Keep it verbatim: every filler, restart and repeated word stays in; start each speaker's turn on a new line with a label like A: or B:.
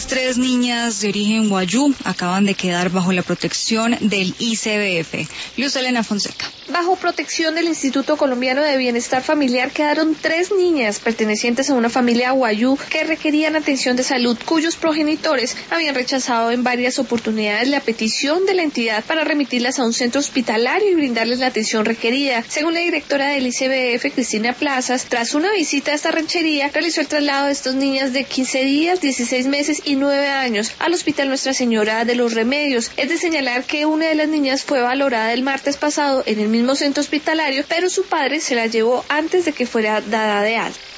A: Las tres niñas de origen wayuu acaban de quedar bajo la protección del I C B F. Luz Elena Fonseca.
B: Bajo protección del Instituto Colombiano de Bienestar Familiar quedaron tres niñas pertenecientes a una familia wayuu que requerían atención de salud, cuyos progenitores habían rechazado en varias oportunidades la petición de la entidad para remitirlas a un centro hospitalario y brindarles la atención requerida. Según la directora del I C B F, Cristina Plazas, tras una visita a esta ranchería, realizó el traslado de estas niñas de quince días, dieciséis meses y nueve años al Hospital Nuestra Señora de los Remedios. Es de señalar que una de las niñas fue valorada el martes pasado en el mismo centro hospitalario, pero su padre se la llevó antes de que fuera dada de alta.